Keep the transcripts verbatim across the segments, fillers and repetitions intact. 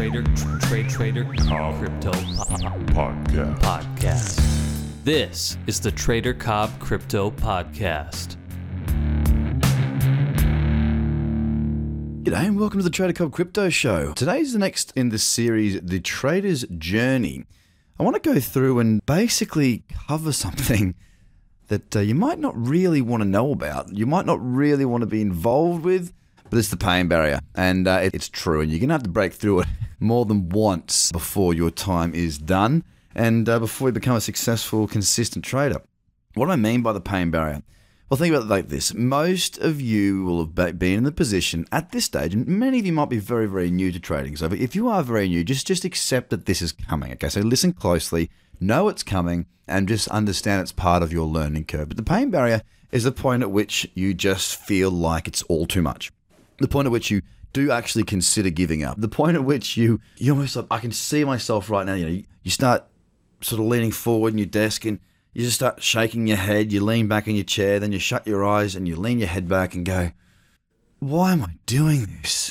Trader, tra- trade, trader, Cobb crypto po- Podcast. podcast. This is the Trader Cobb Crypto Podcast. G'day and welcome to the Trader Cobb Crypto Show. Today's the next in the series, The Trader's Journey. I want to go through and basically cover something that uh, you might not really want to know about. You might not really want to be involved with, but it's the pain barrier. And uh, it, it's true, and you're going to have to break through it more than once before your time is done and uh, before you become a successful, consistent trader. What do I mean by the pain barrier? Well, think about it like this. Most of you will have been in the position at this stage, and many of you might be very, very new to trading. So if you are very new, just, just accept that this is coming. Okay, so listen closely, know it's coming, and just understand it's part of your learning curve. But the pain barrier is the point at which you just feel like it's all too much. The point at which you do actually consider giving up. The point at which you, you almost like, I can see myself right now, you know, you, you start sort of leaning forward in your desk and you just start shaking your head, you lean back in your chair, then you shut your eyes and you lean your head back and go, why am I doing this?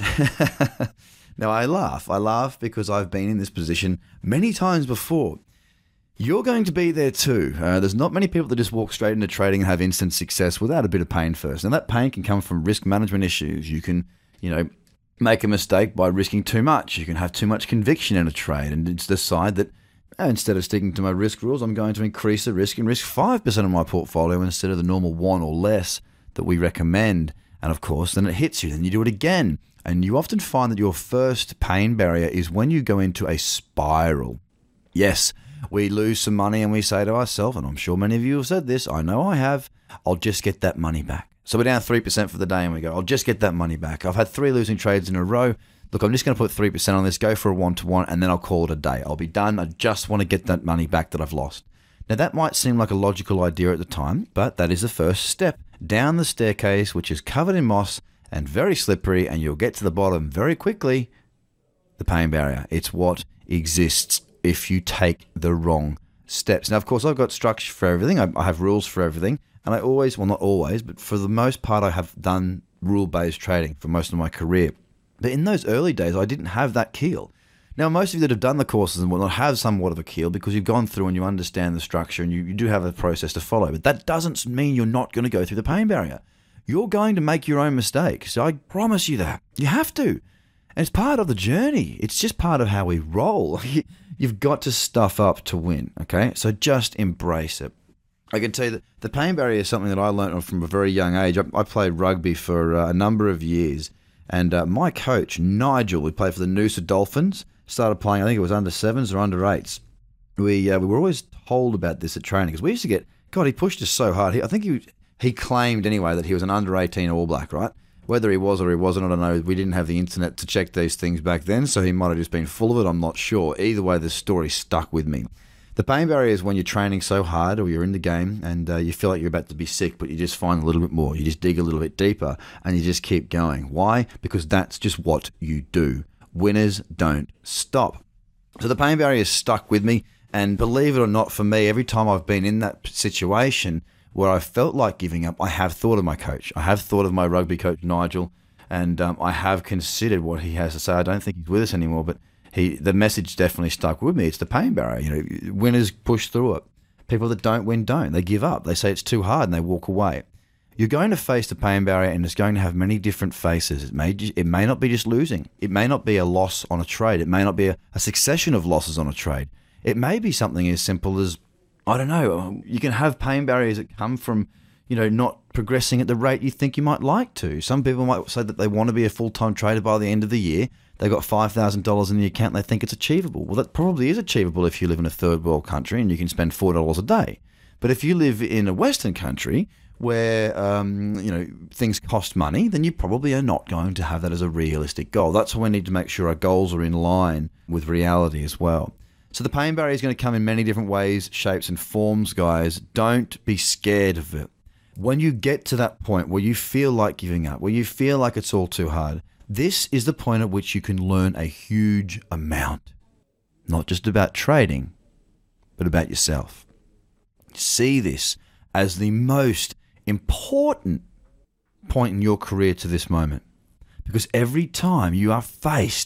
Now, I laugh. I laugh because I've been in this position many times before. You're going to be there too. Uh, there's not many people that just walk straight into trading and have instant success without a bit of pain first. And that pain can come from risk management issues. You can, you know, make a mistake by risking too much. You can have too much conviction in a trade and decide that uh, instead of sticking to my risk rules, I'm going to increase the risk and risk five percent of my portfolio instead of the normal one or less that we recommend. And of course, then it hits you. Then you do it again. And you often find that your first pain barrier is when you go into a spiral. Yes, we lose some money and we say to ourselves, and I'm sure many of you have said this, I know I have, I'll just get that money back. So we're down three percent for the day and we go, I'll just get that money back. I've had three losing trades in a row. Look, I'm just going to put three percent on this, go for a one-to-one, and then I'll call it a day. I'll be done. I just want to get that money back that I've lost. Now, that might seem like a logical idea at the time, but that is the first step down the staircase, which is covered in moss and very slippery, and you'll get to the bottom very quickly. The pain barrier. It's what exists if you take the wrong steps. Now, of course, I've got structure for everything. I, I have rules for everything. And I always, well, not always, but for the most part, I have done rule-based trading for most of my career. But in those early days, I didn't have that keel. Now, most of you that have done the courses and whatnot have somewhat of a keel because you've gone through and you understand the structure and you, you do have a process to follow. But that doesn't mean you're not going to go through the pain barrier. You're going to make your own mistakes. I promise you that. You have to. And it's part of the journey. It's just part of how we roll. You've got to stuff up to win, okay? So just embrace it. I can tell you that the pain barrier is something that I learned from a very young age. I, I played rugby for uh, a number of years, and uh, my coach, Nigel, who played for the Noosa Dolphins, started playing, I think it was under sevens or under eights. We uh, we were always told about this at training because we used to get, God, he pushed us so hard. He, I think he he claimed anyway that he was an under eighteen All Black, right? Whether he was or he wasn't, I don't know. We didn't have the internet to check these things back then, so he might have just been full of it. I'm not sure. Either way, the story stuck with me. The pain barrier is when you're training so hard or you're in the game and uh, you feel like you're about to be sick, but you just find a little bit more. You just dig a little bit deeper and you just keep going. Why? Because that's just what you do. Winners don't stop. So the pain barrier is stuck with me, and believe it or not, for me, every time I've been in that situation where I felt like giving up, I have thought of my coach. I have thought of my rugby coach, Nigel, and um, I have considered what he has to say. I don't think he's with us anymore, but he the message definitely stuck with me. It's the pain barrier. You know, winners push through it. People that don't win don't. They give up. They say it's too hard and they walk away. You're going to face the pain barrier, and it's going to have many different faces. It may it may not be just losing. It may not be a loss on a trade. It may not be a, a succession of losses on a trade. It may be something as simple as, I don't know, you can have pain barriers that come from, you know, not progressing at the rate you think you might like to. Some people might say that they want to be a full-time trader by the end of the year. They've got five thousand dollars in the account and they think it's achievable. Well, that probably is achievable if you live in a third world country and you can spend four dollars a day. But if you live in a Western country where, um, you know, things cost money, then you probably are not going to have that as a realistic goal. That's why we need to make sure our goals are in line with reality as well. So the pain barrier is going to come in many different ways, shapes, and forms, guys. Don't be scared of it. When you get to that point where you feel like giving up, where you feel like it's all too hard, this is the point at which you can learn a huge amount. Not just about trading, but about yourself. See this as the most important point in your career to this moment. Because every time you are faced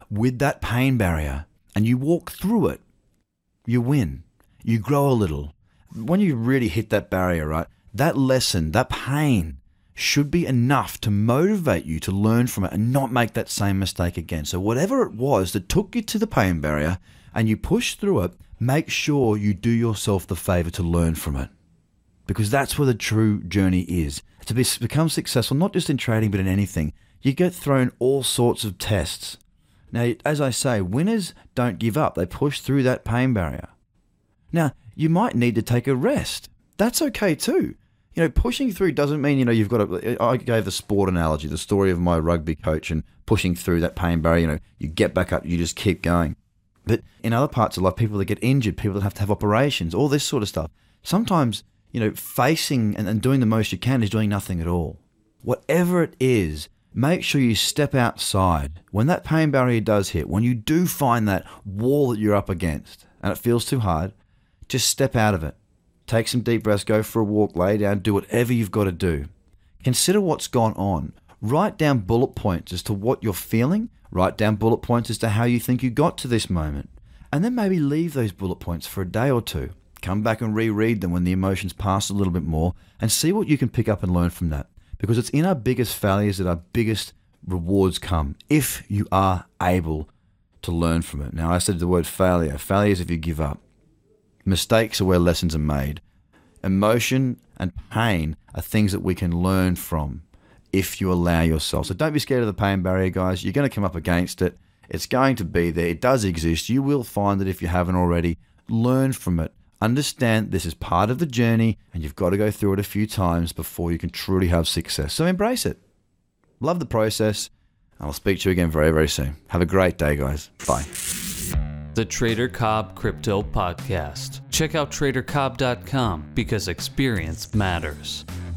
with that pain barrier and you walk through it, you win. You grow a little. When you really hit that barrier, right, that lesson, that pain should be enough to motivate you to learn from it and not make that same mistake again. So whatever it was that took you to the pain barrier and you push through it, make sure you do yourself the favor to learn from it. Because that's where the true journey is. To be, become successful, not just in trading, but in anything, you get thrown all sorts of tests. Now, as I say, winners don't give up. They push through that pain barrier. Now, you might need to take a rest. That's okay too. You know, pushing through doesn't mean, you know, you've got to, I gave the sport analogy, the story of my rugby coach and pushing through that pain barrier, you know, you get back up, you just keep going. But in other parts of life, people that get injured, people that have to have operations, all this sort of stuff. Sometimes, you know, facing and, and doing the most you can is doing nothing at all. Whatever it is, make sure you step outside. When that pain barrier does hit, when you do find that wall that you're up against and it feels too hard, just step out of it. Take some deep breaths, go for a walk, lay down, do whatever you've got to do. Consider what's gone on. Write down bullet points as to what you're feeling. Write down bullet points as to how you think you got to this moment. And then maybe leave those bullet points for a day or two. Come back and reread them when the emotions pass a little bit more and see what you can pick up and learn from that. Because it's in our biggest failures that our biggest rewards come, if you are able to learn from it. Now, I said the word failure. Failure is if you give up. Mistakes are where lessons are made. Emotion and pain are things that we can learn from if you allow yourself. So don't be scared of the pain barrier, guys. You're going to come up against it. It's going to be there. It does exist. You will find it if you haven't already. Learn from it. Understand this is part of the journey and you've got to go through it a few times before you can truly have success. So embrace it. Love the process. And I'll speak to you again very, very soon. Have a great day, guys. Bye. The Trader Cobb Crypto Podcast. Check out trader cobb dot com because experience matters.